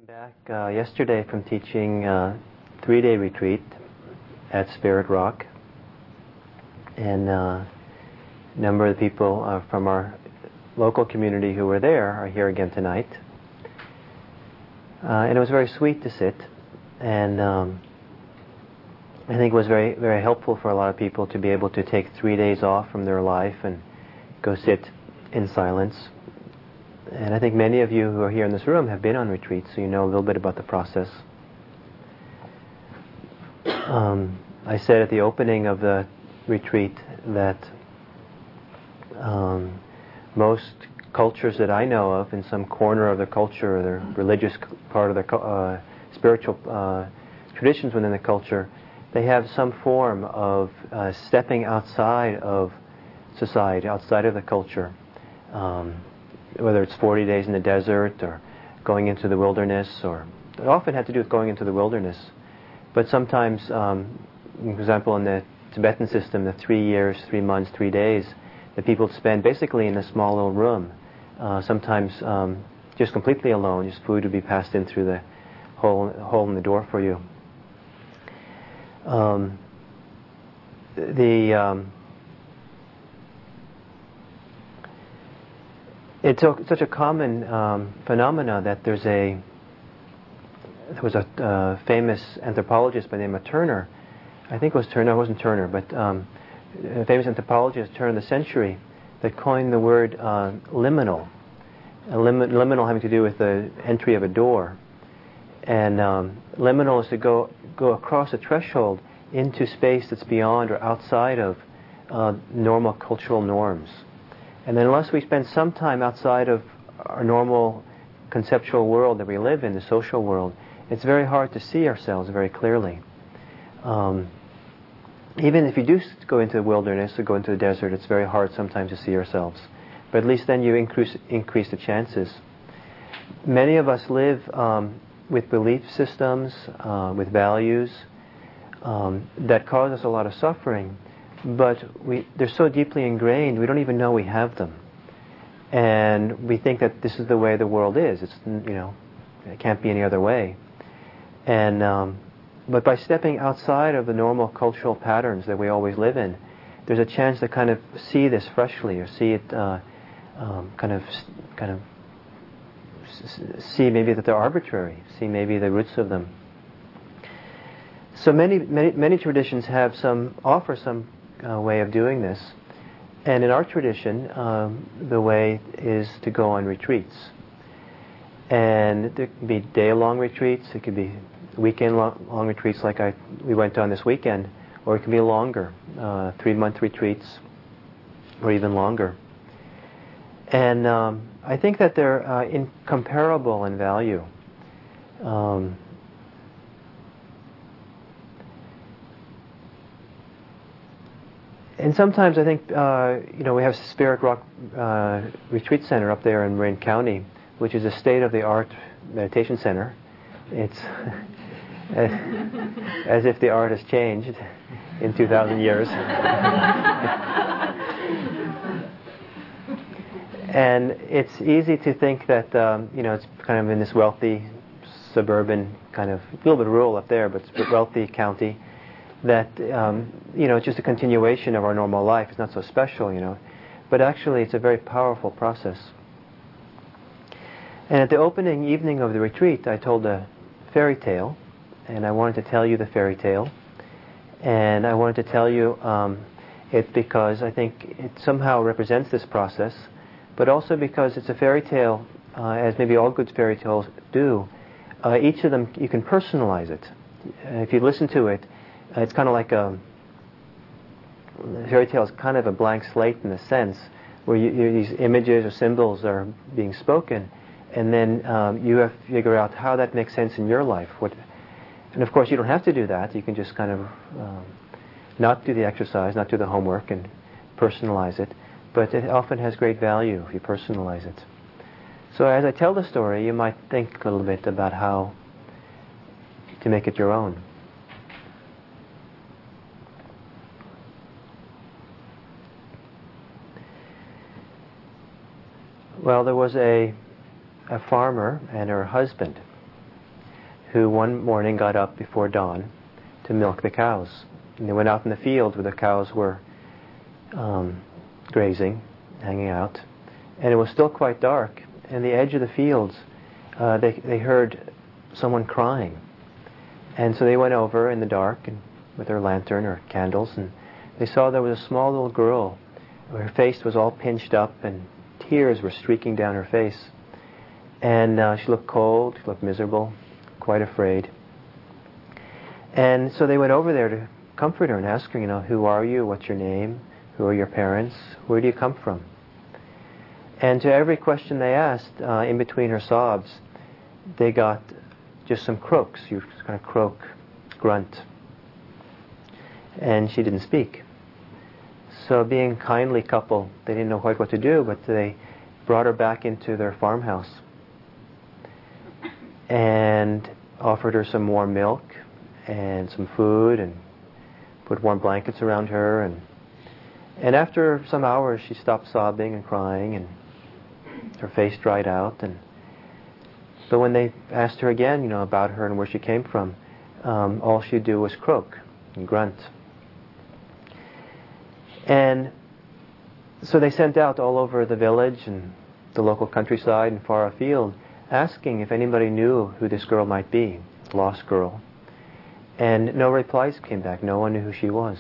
Back yesterday from teaching 3-day retreat at Spirit Rock, and a number of the people from our local community who were there are here again tonight. And it was very sweet to sit, and I think it was very, very helpful for a lot of people to be able to take 3 days off from their life and go sit in silence. And I think many of you who are here in this room have been on retreats, so you know a little bit about the process. I said at the opening of the retreat that most cultures that I know of, in some corner of their culture or their religious part of their spiritual traditions within the culture, they have some form of stepping outside of society, outside of the culture. Whether it's 40 days in the desert or going into the wilderness, or it often had to do with going into the wilderness. But sometimes, for example, in the Tibetan system, the 3 years, 3 months, 3 days, that people spend basically in a small little room, sometimes just completely alone, just food would be passed in through the hole in the door for you. It's such a common phenomena that there was a famous anthropologist by the name of Turner. I think it was Turner. It wasn't Turner, but a famous anthropologist, turn of the century, that coined the word liminal. Liminal having to do with the entry of a door, and liminal is to go across a threshold into space that's beyond or outside of normal cultural norms. And then unless we spend some time outside of our normal conceptual world that we live in, the social world, it's very hard to see ourselves very clearly. Even if you do go into the wilderness or go into the desert, it's very hard sometimes to see ourselves. But at least then you increase the chances. Many of us live with belief systems, with values that cause us a lot of suffering. But they're so deeply ingrained, we don't even know we have them. And we think that this is the way the world is. It's, it can't be any other way. And but by stepping outside of the normal cultural patterns that we always live in, there's a chance to kind of see this freshly, or see it see maybe that they're arbitrary, see maybe the roots of them. So many traditions offer some way of doing this, and in our tradition, the way is to go on retreats, and there can be day-long retreats. It could be weekend-long retreats, like we went on this weekend, or it can be longer, 3-month retreats, or even longer. And I think that they're incomparable in value. And sometimes I think, we have Spirit Rock Retreat Center up there in Marin County, which is a state-of-the-art meditation center. It's as if the art has changed in 2,000 years. And it's easy to think that, it's kind of in this wealthy, suburban, kind of, a little bit rural up there, but it's a wealthy county, that it's just a continuation of our normal life. It's not so special, but actually it's a very powerful process. And at the opening evening of the retreat, I told a fairy tale, and I wanted to tell you the fairy tale, and I wanted to tell you it because I think it somehow represents this process, but also because it's a fairy tale, as maybe all good fairy tales do. Each of them, you can personalize it. If you listen to it, it's kind of like a fairy tale is kind of a blank slate in a sense, where these images or symbols are being spoken, and then you have to figure out how that makes sense in your life. And of course, you don't have to do that. You can just kind of not do the exercise, not do the homework, and personalize it. But it often has great value if you personalize it. So as I tell the story, you might think a little bit about how to make it your own. Well, there was a farmer and her husband, who one morning got up before dawn to milk the cows. And they went out in the field where the cows were grazing, hanging out. And it was still quite dark. And the edge of the fields, they heard someone crying. And so they went over in the dark and with their lantern or candles, and they saw there was a small little girl. Her face was all pinched up and tears were streaking down her face. And she looked cold, she looked miserable, quite afraid. And so they went over there to comfort her and ask her, who are you? What's your name? Who are your parents? Where do you come from? And to every question they asked, in between her sobs, they got just some croaks. You kind of croak, grunt. And she didn't speak. So being a kindly couple, they didn't know quite what to do, but they brought her back into their farmhouse and offered her some warm milk and some food and put warm blankets around her. And after some hours, she stopped sobbing and crying, and her face dried out. But when they asked her again, about her and where she came from, all she'd do was croak and grunt. And so they sent out all over the village and the local countryside and far afield, asking if anybody knew who this girl might be, lost girl. And no replies came back. No one knew who she was.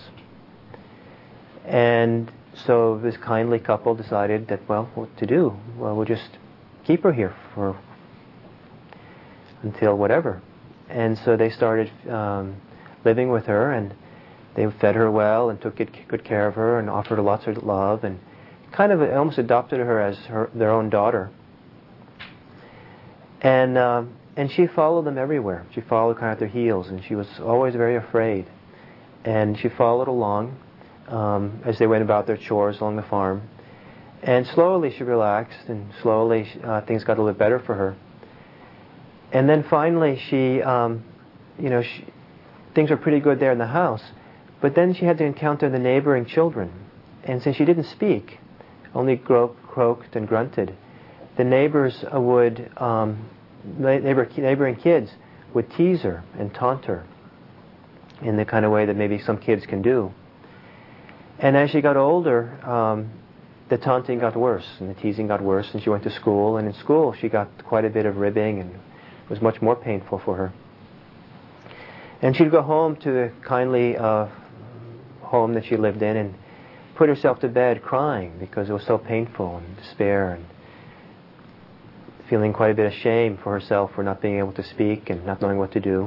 And so this kindly couple decided that, what to do? Well, we'll just keep her here until whatever. And so they started living with her, and they fed her well and took good care of her and offered her lots of love and kind of almost adopted her as their own daughter. And she followed them everywhere. She followed kind of at their heels, and she was always very afraid. And she followed along as they went about their chores along the farm. And slowly she relaxed, and slowly things got a little bit better for her. And then finally things were pretty good there in the house. But then she had to encounter the neighboring children. And since she didn't speak, only croaked and grunted, the neighbors would... neighboring kids would tease her and taunt her in the kind of way that maybe some kids can do. And as she got older, the taunting got worse and the teasing got worse, and she went to school, and in school she got quite a bit of ribbing, and it was much more painful for her. And she'd go home to the kindly home that she lived in and put herself to bed crying because it was so painful, and despair, and feeling quite a bit of shame for herself for not being able to speak and not knowing what to do.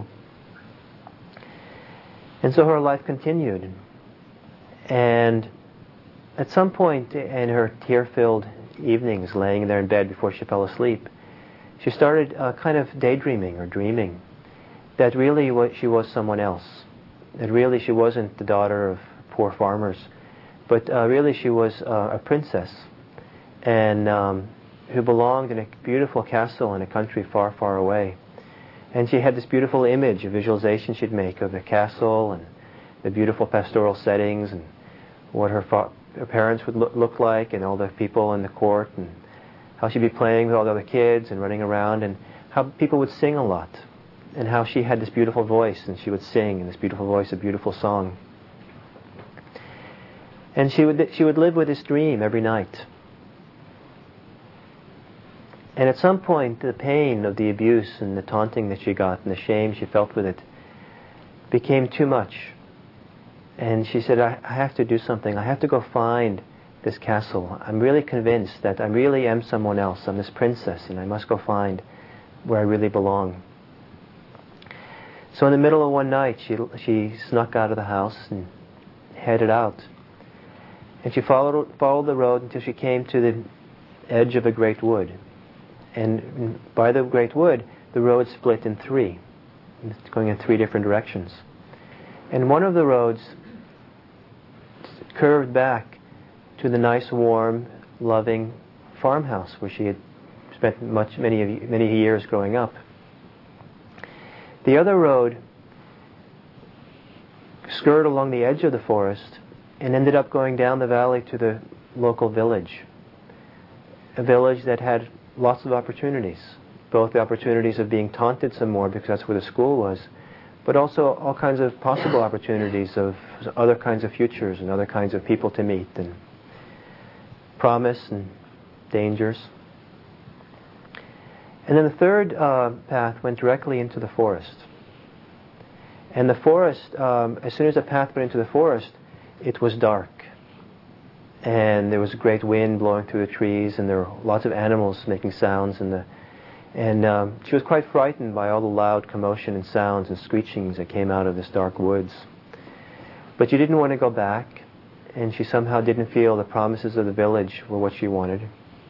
And so her life continued. And at some point in her tear-filled evenings, laying there in bed before she fell asleep, she started kind of daydreaming or dreaming that really she was someone else. That really she wasn't the daughter of poor farmers, but really she was a princess, and who belonged in a beautiful castle in a country far, far away. And she had this beautiful image, a visualization she'd make of the castle and the beautiful pastoral settings and what her parents would look like and all the people in the court, and how she'd be playing with all the other kids and running around, and how people would sing a lot, and how she had this beautiful voice and she would sing in this beautiful voice a beautiful song. And she would live with this dream every night. And at some point, the pain of the abuse and the taunting that she got and the shame she felt with it became too much. And she said, I have to do something. I have to go find this castle. I'm really convinced that I really am someone else. I'm this princess, and I must go find where I really belong. So in the middle of one night, she snuck out of the house and headed out. And she followed the road until she came to the edge of a great wood. And by the great wood, the road split in three, going in three different directions. And one of the roads curved back to the nice, warm, loving farmhouse where she had spent many years growing up. The other road skirted along the edge of the forest and ended up going down the valley to the local village, a village that had lots of opportunities. both the opportunities of being taunted some more because that's where the school was, but also all kinds of possible opportunities of other kinds of futures and other kinds of people to meet, and promise and dangers. And then the third path went directly into the forest. And the forest, as soon as the path went into the forest, it was dark. And there was a great wind blowing through the trees, and there were lots of animals making sounds. And she was quite frightened by all the loud commotion and sounds and screechings that came out of this dark woods. But she didn't want to go back, and she somehow didn't feel the promises of the village were what she wanted.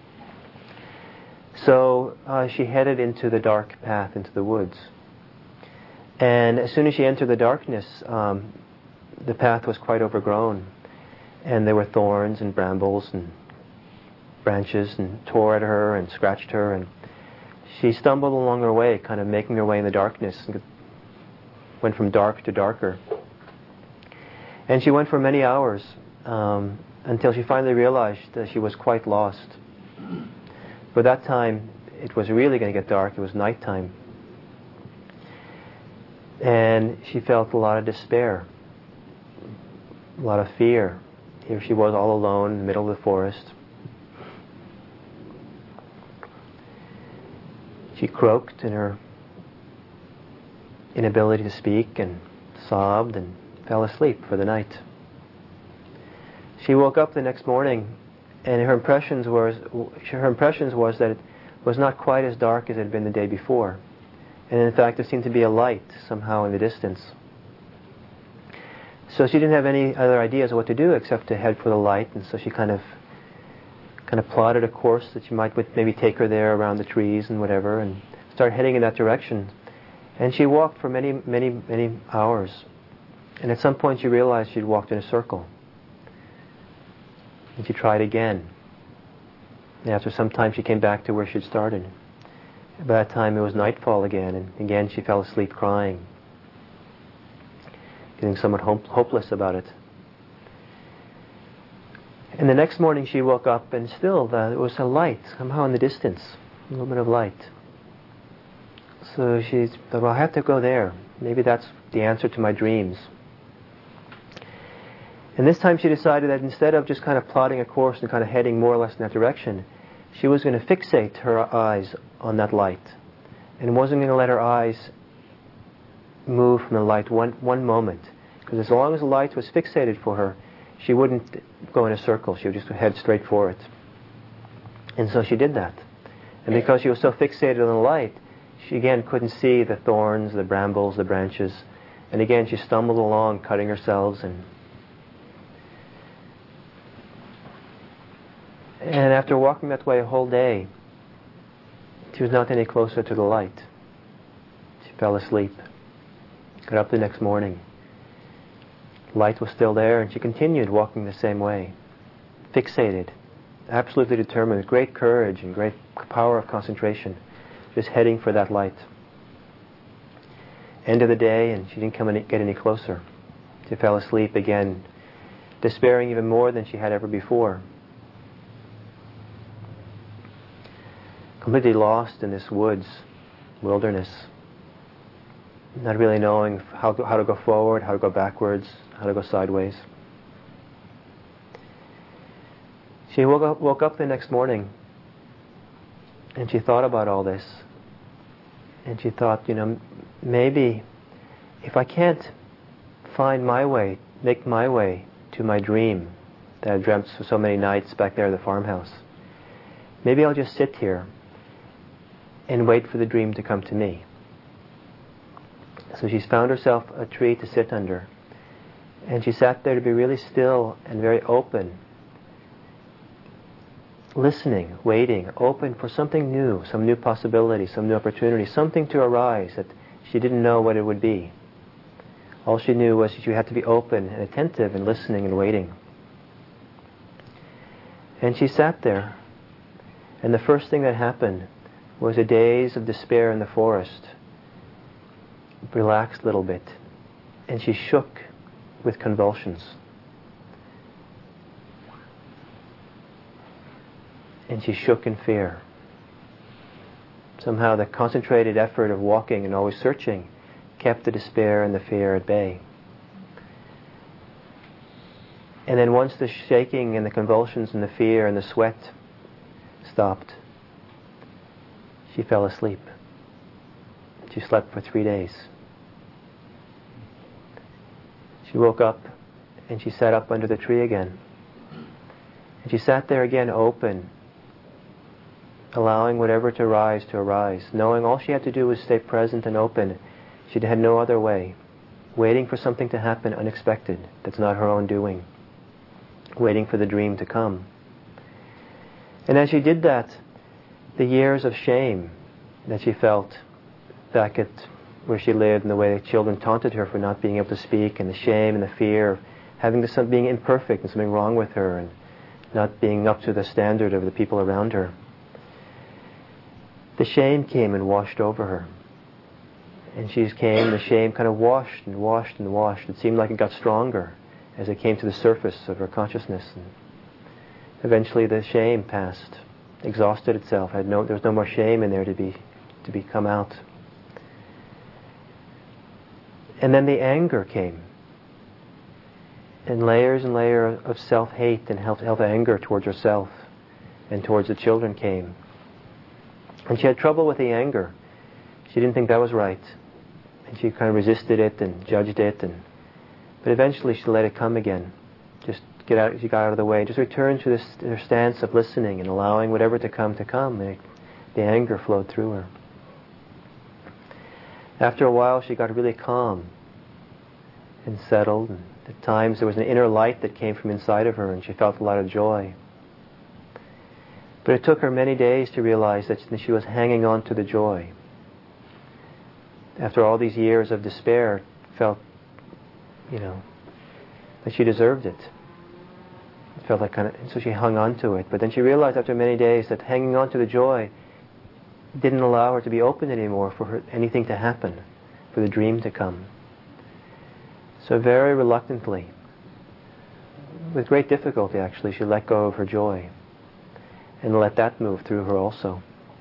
So she headed into the dark path, into the woods. And as soon as she entered the darkness, the path was quite overgrown. And there were thorns and brambles and branches and tore at her and scratched her. And she stumbled along her way, kind of making her way in the darkness, and went from dark to darker. And she went for many hours until she finally realized that she was quite lost. For that time, it was really going to get dark. It was nighttime. And she felt a lot of despair, a lot of fear. Here she was all alone in the middle of the forest. She croaked in her inability to speak and sobbed and fell asleep for the night. She woke up the next morning, and her impressions was that it was not quite as dark as it had been the day before. And in fact, there seemed to be a light somehow in the distance. So she didn't have any other ideas of what to do except to head for the light, and so she kind of plotted a course that she might maybe take her there around the trees and whatever, and start heading in that direction. And she walked for many, many, many hours. And at some point she realized she'd walked in a circle. And she tried again. And after some time she came back to where she'd started. By that time it was nightfall again, and again she fell asleep crying, getting somewhat hopeless about it. And the next morning she woke up, and still there was a light somehow in the distance, a little bit of light. So she thought, well, I have to go there. Maybe that's the answer to my dreams. And this time she decided that instead of just kind of plotting a course and kind of heading more or less in that direction, she was going to fixate her eyes on that light, and wasn't going to let her eyes move from the light one moment. Because as long as the light was fixated for her, she wouldn't go in a circle. She would just head straight for it. And so she did that. And because she was so fixated on the light, she again couldn't see the thorns, the brambles, the branches. And again she stumbled along, cutting herself. And after walking that way a whole day, she was not any closer to the light. She fell asleep. Got up the next morning. Light was still there, and she continued walking the same way. Fixated, absolutely determined, with great courage and great power of concentration, just heading for that light. End of the day, and she didn't get any closer. She fell asleep again, despairing even more than she had ever before. Completely lost in this wilderness, not really knowing how to go forward, how to go backwards, how to go sideways. She woke up the next morning, and she thought about all this. And she thought, maybe if I can't find my way, make my way to my dream that I dreamt for so many nights back there at the farmhouse, maybe I'll just sit here and wait for the dream to come to me. So she's found herself a tree to sit under. And she sat there to be really still and very open, listening, waiting, open for something new, some new possibility, some new opportunity, something to arise that she didn't know what it would be. All she knew was that she had to be open and attentive and listening and waiting. And she sat there, and the first thing that happened was a daze of despair in the forest. Relaxed a little bit, and she shook with convulsions. And she shook in fear. Somehow the concentrated effort of walking and always searching kept the despair and the fear at bay. And then once the shaking and the convulsions and the fear and the sweat stopped, she fell asleep. She slept for 3 days. She woke up and she sat up under the tree again. And she sat there again open, allowing whatever to arise, knowing all she had to do was stay present and open. She had no other way, waiting for something to happen unexpected that's not her own doing, waiting for the dream to come. And as she did that, the years of shame that she felt back at where she lived and the way the children taunted her for not being able to speak, and the shame and the fear of having being imperfect and something wrong with her and not being up to the standard of the people around her. The shame came and washed over her. And the shame kind of washed and washed and washed. It seemed like it got stronger as it came to the surface of her consciousness. And eventually the shame passed, exhausted itself. There was no more shame in there to be come out. And then the anger came. And layers of self-hate and self-anger towards herself and towards the children came. And she had trouble with the anger. She didn't think that was right. And she kind of resisted it and judged it. But eventually she let it come again. She got out of the way. Just returned to her stance of listening and allowing whatever to come. And the anger flowed through her. After a while she got really calm and settled. And at times there was an inner light that came from inside of her and she felt a lot of joy. But it took her many days to realize that she was hanging on to the joy. After all these years of despair, felt, that she deserved it. It felt like so she hung on to it. But then she realized after many days that hanging on to the joy didn't allow her to be open anymore for anything to happen, for the dream to come. So very reluctantly, with great difficulty actually, she let go of her joy and let that move through her also.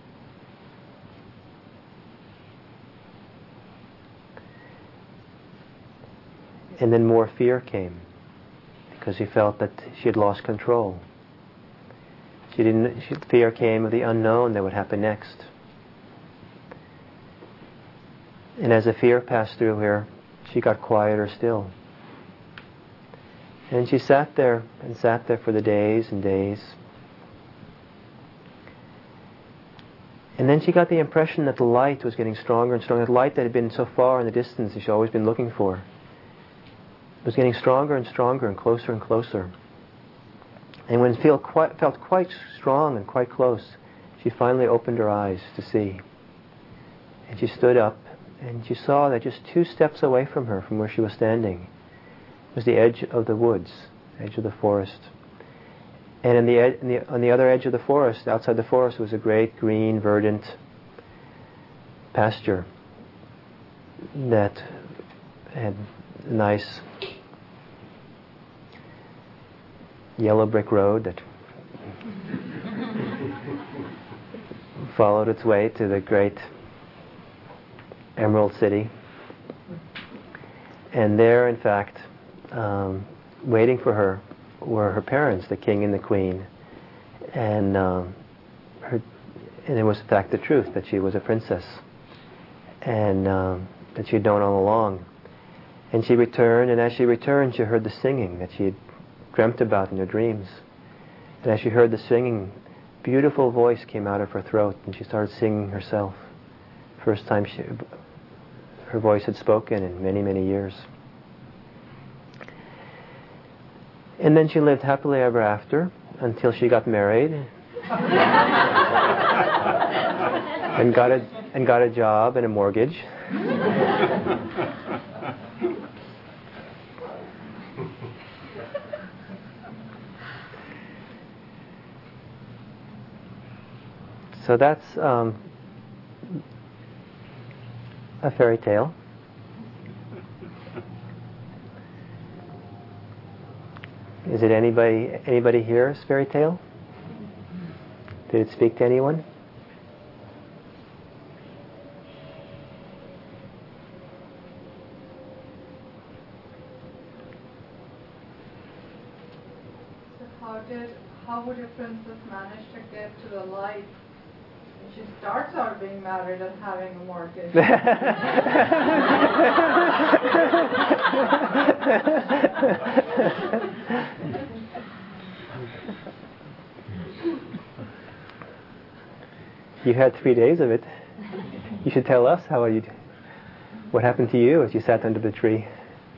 And then more fear came because she felt that she had lost control. Fear came of the unknown that would happen next. And as the fear passed through her, she got quieter still. And she sat there for the days and days. And then she got the impression that the light was getting stronger and stronger. The light that had been so far in the distance that she'd always been looking for was getting stronger and stronger and closer. And when it felt quite strong and quite close, she finally opened her eyes to see. And she stood up and she saw that just 2 steps away from her, from where she was standing, was the edge of the woods, edge of the forest. And on the other edge of the forest, outside the forest, was a great green, verdant pasture that had a nice yellow brick road that followed its way to the great Emerald City. And there, in fact, waiting for her were her parents, the king and the queen. And it was in fact the truth that she was a princess, and that she had known all along. And she returned, and as she returned, she heard the singing that she had dreamt about in her dreams. And as she heard the singing, beautiful voice came out of her throat, and she started singing herself. First time her voice had spoken in many, many years. And then she lived happily ever after until she got married and got a job and a mortgage. So that's a fairy tale. Is it anybody here's fairy tale? Did it speak to anyone? how would a princess manage to get to the light? She starts out being married and having a mortgage. You had 3 days of it. You should tell us what happened to you as you sat under the tree.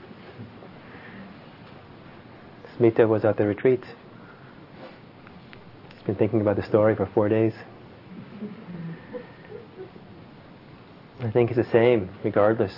Smita was at the retreat. She's been thinking about the story for 4 days. I think it's the same, regardless.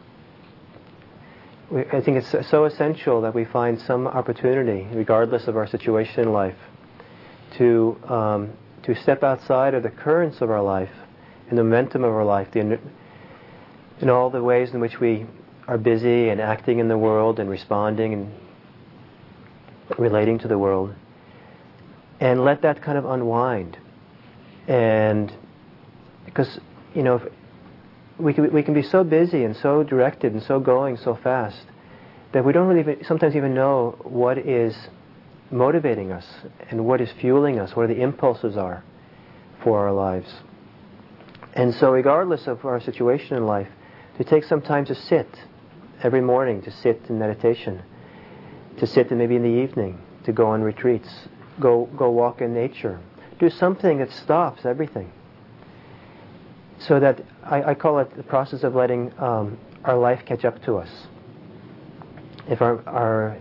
I think it's so essential that we find some opportunity, regardless of our situation in life, to step outside of the currents of our life and the momentum of our life, in all the ways in which we are busy and acting in the world and responding and relating to the world, and let that kind of unwind. And because, we can be so busy and so directed and so going so fast that we don't really sometimes even know what is motivating us and what is fueling us, what the impulses are for our lives. And so regardless of our situation in life, to take some time to sit every morning, to sit in meditation, to sit and maybe in the evening, to go on retreats, go walk in nature, do something that stops everything. So that I call it the process of letting our life catch up to us. If our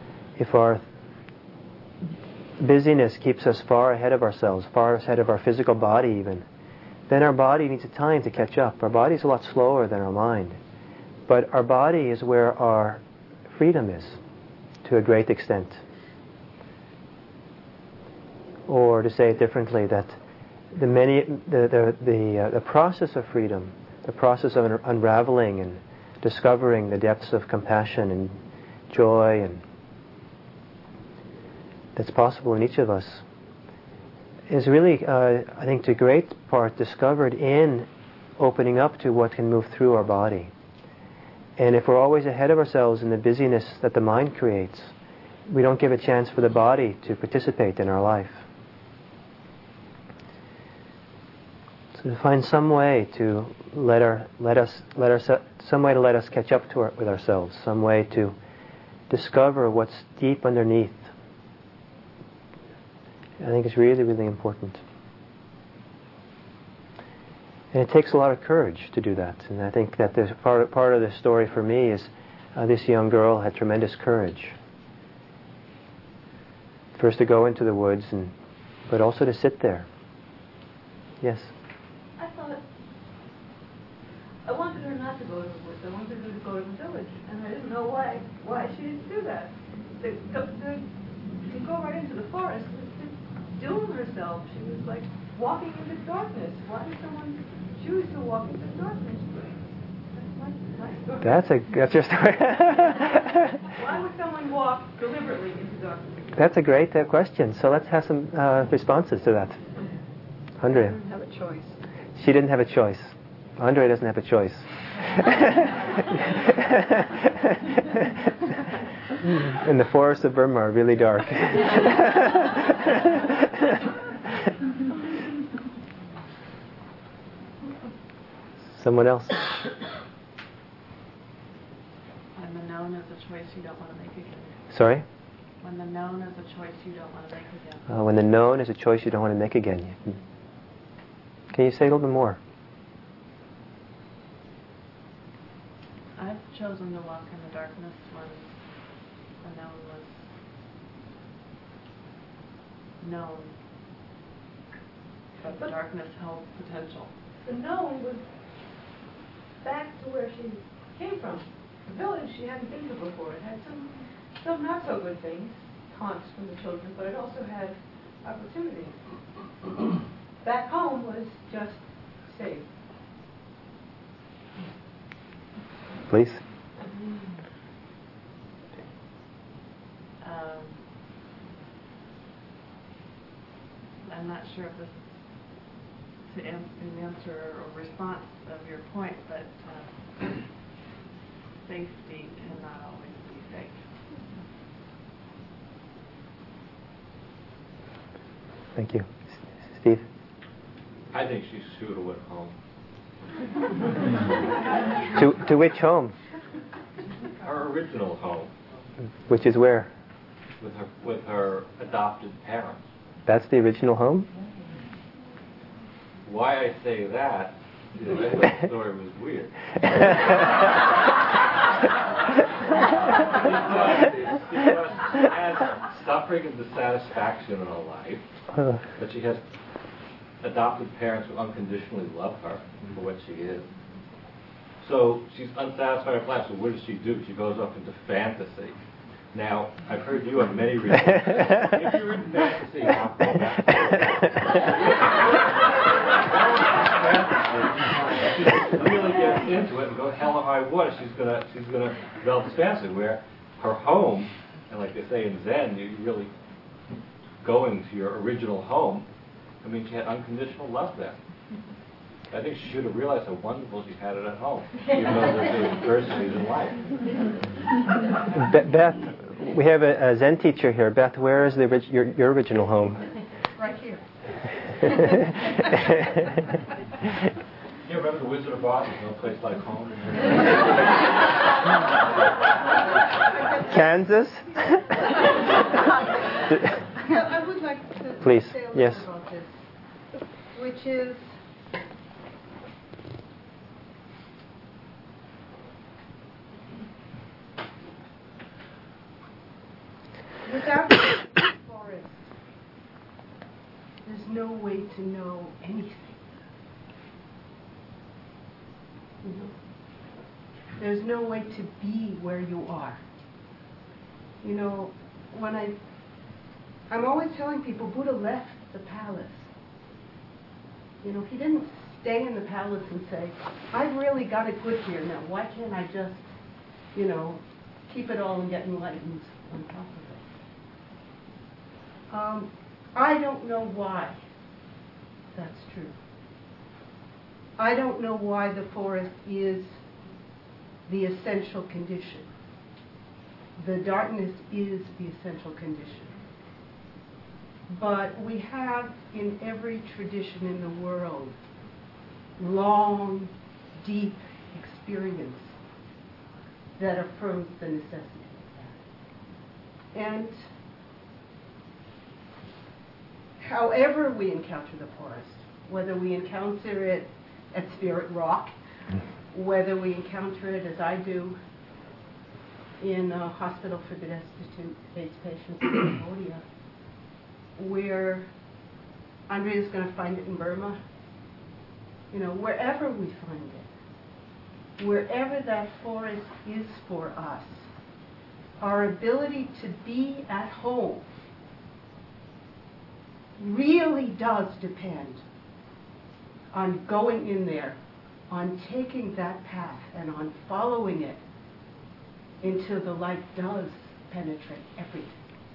busyness keeps us far ahead of ourselves, far ahead of our physical body even, then our body needs a time to catch up. Our body is a lot slower than our mind. But our body is where our freedom is, to a great extent. Or to say it differently, that the process of freedom, the process of unraveling and discovering the depths of compassion and joy and that's possible in each of us, is really, I think, to a great part discovered in opening up to what can move through our body. And if we're always ahead of ourselves in the busyness that the mind creates, we don't give a chance for the body to participate in our life. So to find some way to let us catch up to with ourselves, some way to discover what's deep underneath. I think it's really, really important. And it takes a lot of courage to do that. And I think that there's part of the story for me is this young girl had tremendous courage. First to go into the woods, but also to sit there. Yes? I wanted her not to go to the woods. I wanted her to go to the village. And I didn't know why she didn't do that. To go right into the forest was to doom herself. She was like walking into darkness. Why did someone choose to walk into darkness? That's your story. Why would someone walk deliberately into darkness? That's a great question. So let's have some responses to that. Andrea. She didn't have a choice. She didn't have a choice. Andrea doesn't have a choice. And the forests of Burma are really dark. Someone else? When the known is a choice you don't want to make again. Sorry? When the known is a choice you don't want to make again. When the known is a choice you don't want to make again. Can you say a little bit more? I've chosen to walk in the darkness when the known was known. But the darkness held potential. The known was back to where she came from. The village she hadn't been to before. It had some not so good things, taunts from the children, but it also had opportunities. Back home was just safe. Please. I'm not sure if this is an answer or response of your point, but safety cannot always be safe. Thank you. Steve? I think she should have went home. To which home? Her original home. Which is where? With her adopted parents. That's the original home? Why I say that, I thought the story was weird. Because she has suffering and dissatisfaction in her life, but she has adopted parents who unconditionally love her for what she is. So she's unsatisfied with life, so what does she do? She goes off into fantasy. Now, I've heard you on many reasons. If you're in fantasy, I'll go back to she really gets into it and go hell or high water. She's gonna develop this fantasy where her home, and like they say in Zen, you're really going to your original home. I mean, she had unconditional love there. I think she should have realized how wonderful she had it at home, even though there's adversities in life. Beth, we have a Zen teacher here. Beth, where is your original home? Right here. You remember the Wizard of Oz? There's no place like home. Kansas? I would like to Please. say a little Yes. about this, which is without the forest, there's no way to know anything. You know? There's no way to be where you are. You know, when I'm always telling people Buddha left the palace. You know, he didn't stay in the palace and say, I've really got it good here now. Why can't I just, you know, keep it all and get enlightened on top of it? I don't know why that's true. I don't know why the forest is the essential condition. The darkness is the essential condition. But we have in every tradition in the world long, deep experience that affirms the necessity of that. And however we encounter the forest, whether we encounter it at Spirit Rock, whether we encounter it as I do in a hospital for destitute AIDS patients in Cambodia, where Andrea's going to find it in Burma, you know, wherever we find it, wherever that forest is for us, our ability to be at home really does depend on going in there, on taking that path and on following it until the light does penetrate everything.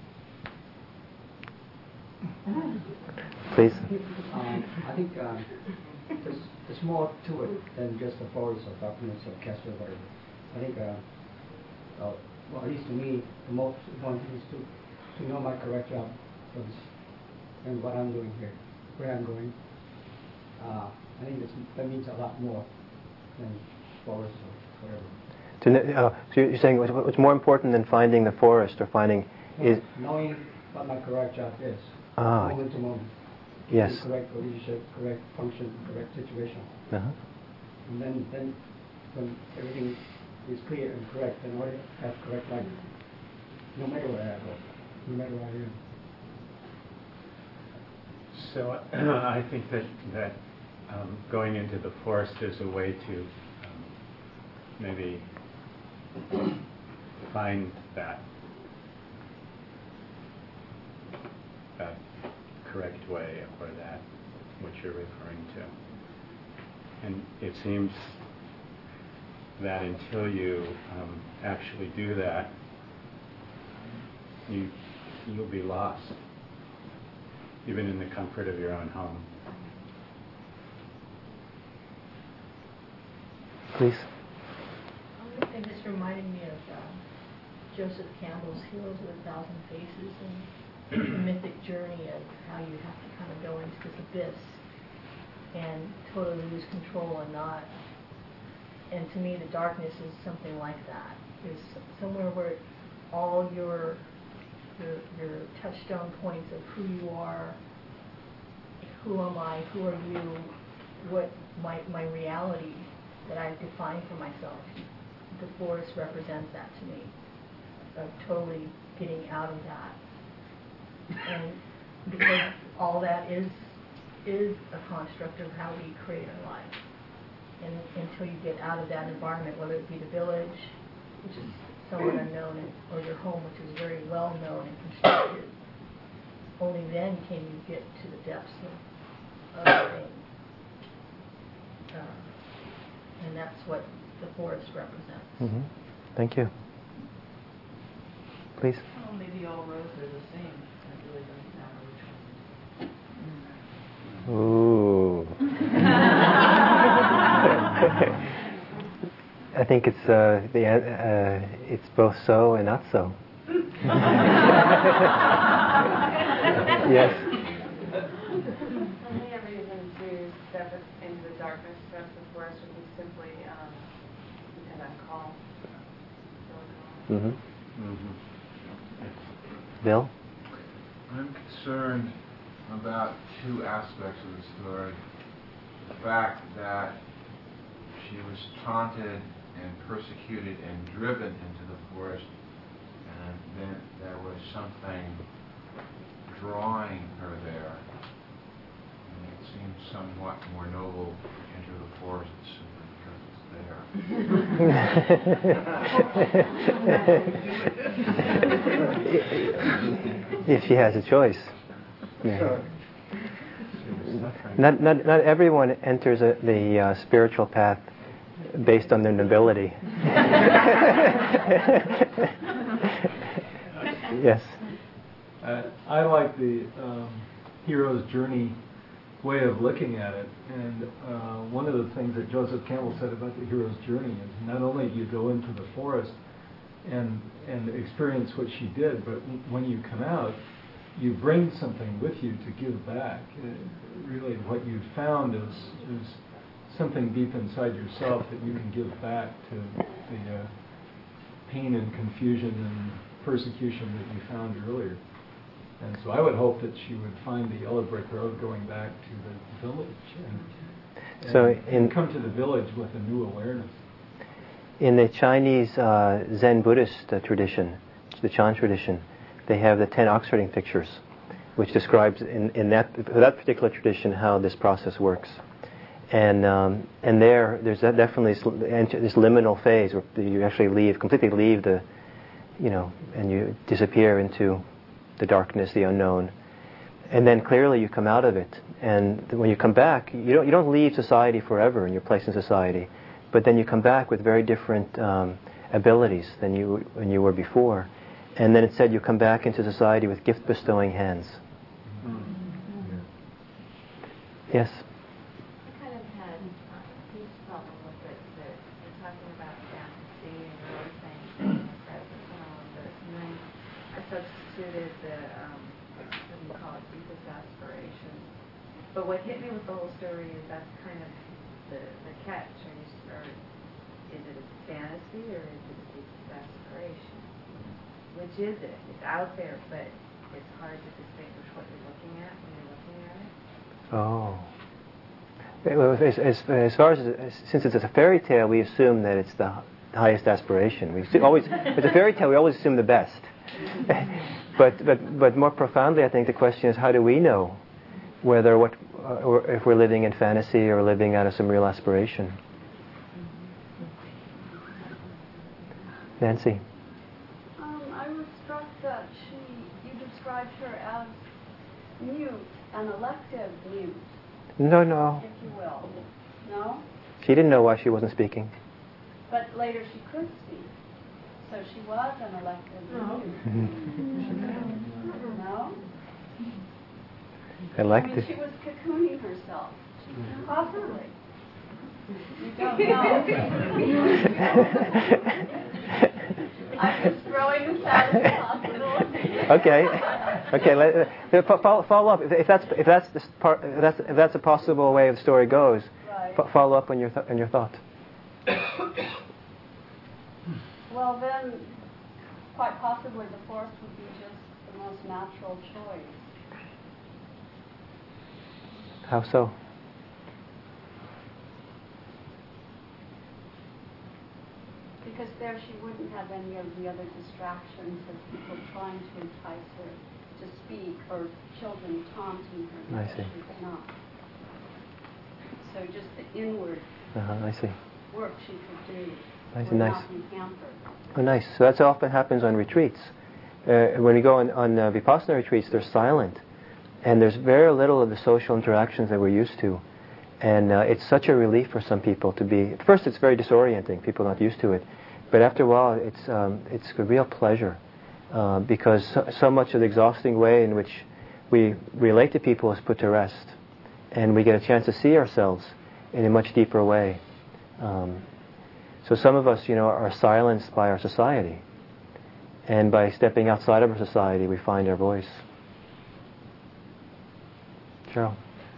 Please. I think there's more to it than just the forest of darkness or castle or whatever. I think, well, at least to me, the most important thing is to know my correct job for this and what I'm doing here, where I'm going. I think that means a lot more than forest or whatever. So you're saying what's more important than finding the forest or finding is knowing what my correct job is, moment to moment. Yes. Correct leadership, correct function, correct situation. Uh-huh. And then when everything is clear and correct, then I have correct life, no matter where I go, no matter where I am. So I think that going into the forest is a way to maybe find that correct way, or that what you're referring to. And it seems that until you actually do that, you'll be lost, even in the comfort of your own home. Please. And this reminded me of Joseph Campbell's Heroes of a Thousand Faces, and mythic journey of how you have to kind of go into this abyss and totally lose control and not. And to me, the darkness is something like that. Is somewhere where all your touchstone points of who you are, who am I, who are you, what my reality that I've defined for myself. The forest represents that to me, of totally getting out of that. And because all that is a construct of how we create our life. And until you get out of that environment, whether it be the village, which is somewhat unknown, or your home, which is very well known and constructed, only then can you get to the depths of the thing. And that's what the forest represents. Mm-hmm. Thank you. Please. Well, maybe all roads are the same. It really doesn't matter which one. Ooh. I think it's it's both so and not so. Yes. For me, a reason to step into the darkness of the forest would be simply because I'm calm. Mm-hmm. Bill? I'm concerned about two aspects of the story. The fact that she was taunted and persecuted and driven into the forest, and then there was something drawing her there. And it seems somewhat more noble to enter the forest simply because it's there. If she has a choice. Yeah. Not everyone enters the spiritual path based on their nobility. Yes. I like the hero's journey way of looking at it, and one of the things that Joseph Campbell said about the hero's journey is not only do you go into the forest and experience what she did, but when you come out, you bring something with you to give back. Really, what you've found is something deep inside yourself that you can give back to the pain and confusion and persecution that you found earlier. And so I would hope that she would find the yellow brick road going back to the village and come to the village with a new awareness. In the Chinese Zen Buddhist tradition, the Chan tradition, they have the 10 ox-herding pictures, which describes in that particular tradition how this process works. And there's definitely this liminal phase where you actually completely leave the, and you disappear into the darkness, the unknown, and then clearly you come out of it. And when you come back, you don't leave society forever in your place in society, but then you come back with very different abilities than when you were before. And then it said you come back into society with gift-bestowing hands. Yes? I kind of had a peace problem with it, that you're talking about fantasy and you're always saying being the present and all of this. And then I substituted the, what do you call it, deepest aspiration. But what hit me with the whole story is that's kind of the catch. Or is it a fantasy or is it a deepest aspiration? Which is it? It's out there, but it's hard to distinguish what you're looking at when you're looking at it. Oh. As far as since it's a fairy tale, we assume that it's the highest aspiration. It's a fairy tale. We always assume the best. but more profoundly, I think the question is, how do we know whether or if we're living in fantasy or living out of some real aspiration? Nancy. I was struck that you described her as mute, an elective mute. No. If you will. No? She didn't know why she wasn't speaking. But later she could speak. So she was an elective mute. No? Elective. She was cocooning herself. Possibly. You don't know. I'm just throwing this out as a possibility. Okay. Okay, follow up. If that's a possible way the story goes, follow up on your thought. Well, then, quite possibly the forest would be just the most natural choice. How so? Because there she wouldn't have any of the other distractions of people trying to entice her to speak or children taunting her. I see. She's not. So just the inward I see. work she could do I see. would Nice. not be hampered. Oh, nice. So that often happens on retreats. When we go on Vipassana retreats, they're silent. And there's very little of the social interactions that we're used to. And it's such a relief for some people to be... At first it's very disorienting, people are not used to it. But after a while it's a real pleasure. Because so much of the exhausting way in which we relate to people is put to rest. And we get a chance to see ourselves in a much deeper way. So some of us, are silenced by our society. And by stepping outside of our society, we find our voice. Cheryl.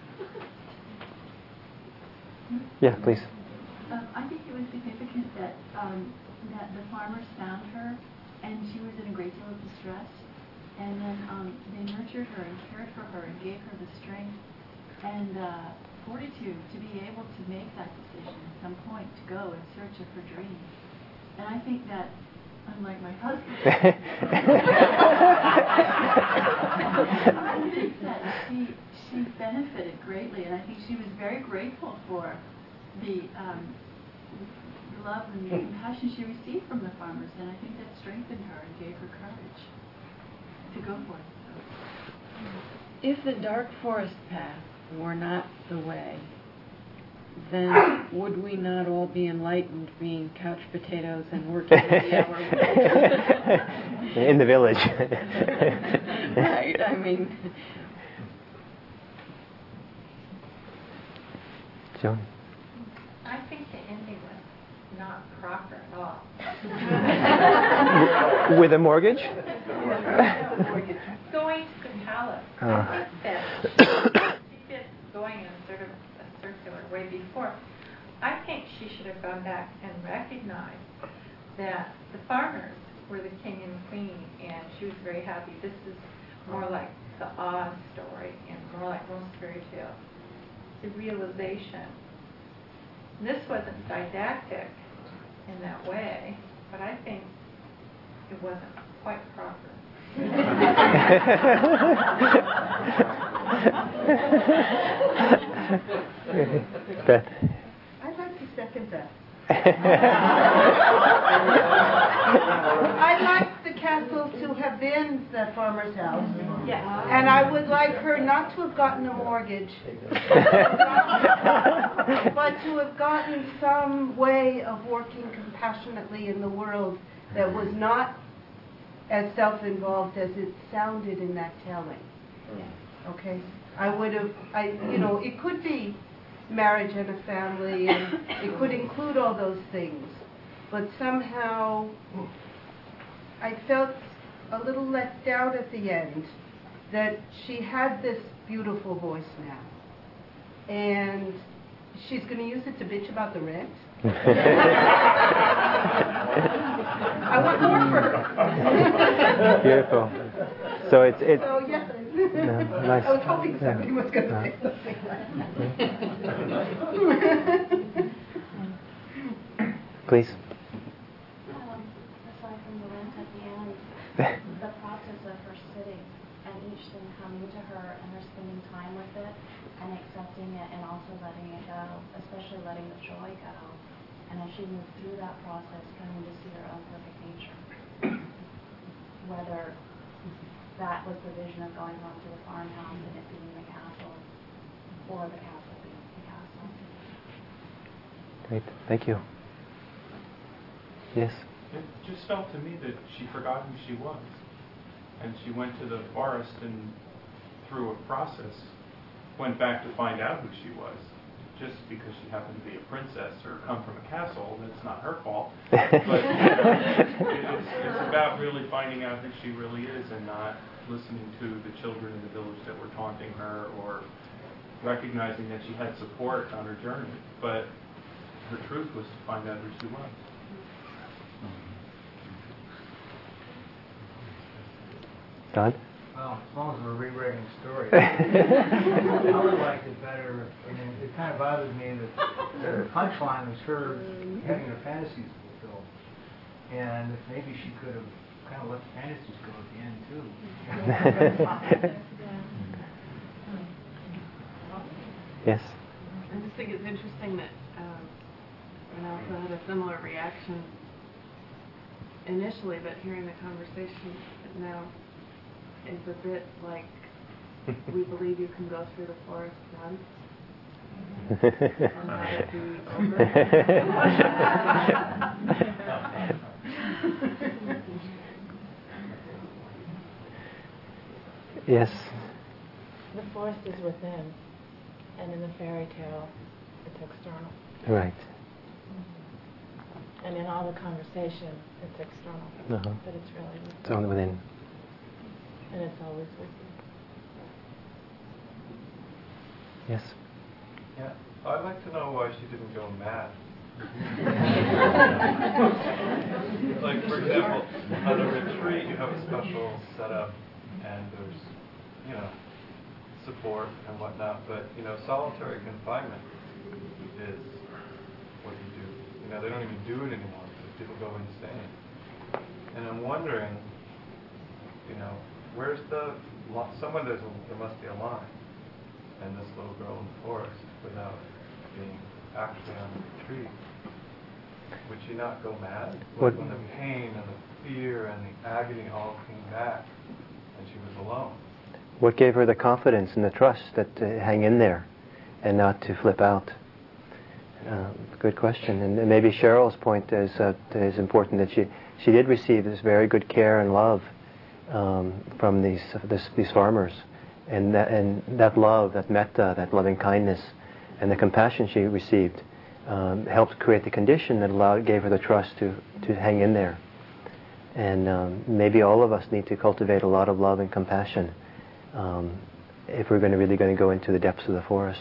Yeah, please. I think it was significant that the farmers found her, and she was in a great deal of distress, and then they nurtured her and cared for her and gave her the strength and fortitude to be able to make that decision at some point to go in search of her dream. And I think that, unlike my husband, I think that she benefited greatly, and I think she was very grateful for the love and compassion she received from the farmers, and I think that strengthened her and gave her courage to go for it. So. If the dark forest path were not the way, then would we not all be enlightened, being couch potatoes and working in the hour? In the village. Right, I mean... Joan? I think the ending was not proper at all. With a mortgage? Going to the palace. I think that she did going in sort of a circular way before. I think she should have gone back and recognized that the farmers were the king and queen, and she was very happy. This is more like the Oz story and more like most fairy tales. The realization. This wasn't didactic in that way, but I think it wasn't quite proper. Beth? I'd like to second that. I'd like the castle to have been the farmer's house. Yes. And I would like her not to have gotten a mortgage, but to have gotten some way of working compassionately in the world that was not as self-involved as it sounded in that telling. Okay? I would have, it could be marriage and a family, and it could include all those things. But somehow I felt a little let down at the end that she had this beautiful voice now. And she's going to use it to bitch about the rent. I want more for her. Beautiful. So it's So yes. No, nice. I was hoping somebody was going to say something like that. Please. Aside from the rent at the end, the process of her sitting and each thing coming to her and her spending time with it and accepting it and also letting it go, especially letting the joy go. And as she moved through that process, coming to see her own perfect nature. Whether that was the vision of going home to the farmhouse and it being the castle, or the castle being the castle. Great. Thank you. Yes? It just felt to me that she forgot who she was. And she went to the forest and, through a process, went back to find out who she was. just because she happened to be a princess or come from a castle, that's not her fault. But it's about really finding out who she really is and not listening to the children in the village that were taunting her, or recognizing that she had support on her journey. But her truth was to find out who she was. Don? Well, as long as we're rewriting the story, I would like it better. I mean, it kind of bothers me that the punchline was her having her fantasies fulfilled, and if maybe she could have kind of let the fantasies go at the end too. Yes. I just think it's interesting that I also had a similar reaction initially, but hearing the conversation now is a bit like, we believe you can go through the forest once and let it be over. Yes. The forest is within, and in the fairy tale, it's external. Right. And in all the conversation, it's external, but it's really within. It's only within. And it's always with you. Yes. Yeah, I'd like to know why she didn't go mad. Like, for example, at a retreat, you have a special setup, and there's, you know, support and whatnot, but, you know, solitary confinement is what you do. You know, they don't even do it anymore because people go insane. And I'm wondering, you know, where's the somewhere there must be a line, and this little girl in the forest, without being actually on the retreat, would she not go mad? Like when the pain and the fear and the agony all came back, and she was alone. What gave her the confidence and the trust that to hang in there, and not to flip out? Good question, and maybe Cheryl's point is important, that she did receive this very good care and love from these farmers, and that love, that metta, that loving kindness, and the compassion she received helped create the condition that gave her the trust to hang in there. And maybe all of us need to cultivate a lot of love and compassion if we're really going to go into the depths of the forest.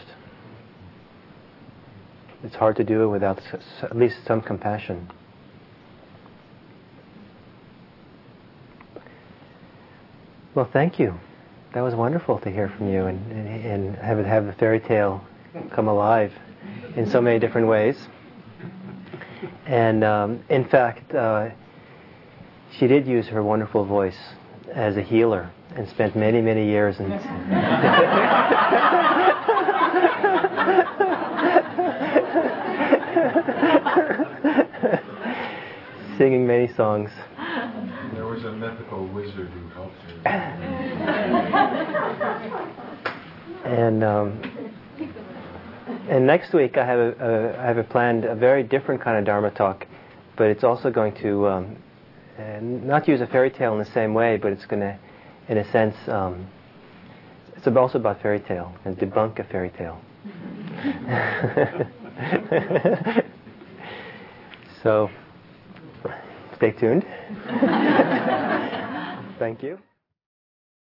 It's hard to do it without at least some compassion. Well, thank you. That was wonderful to hear from you and have the fairy tale come alive in so many different ways. And in fact, she did use her wonderful voice as a healer and spent many, many years in singing many songs. There was a mythical wizard who helped her. And next week I have a planned a very different kind of Dharma talk, but it's also going to not use a fairy tale in the same way, but it's going to, in a sense, it's also about fairy tale and debunk a fairy tale. So, stay tuned. Thank you.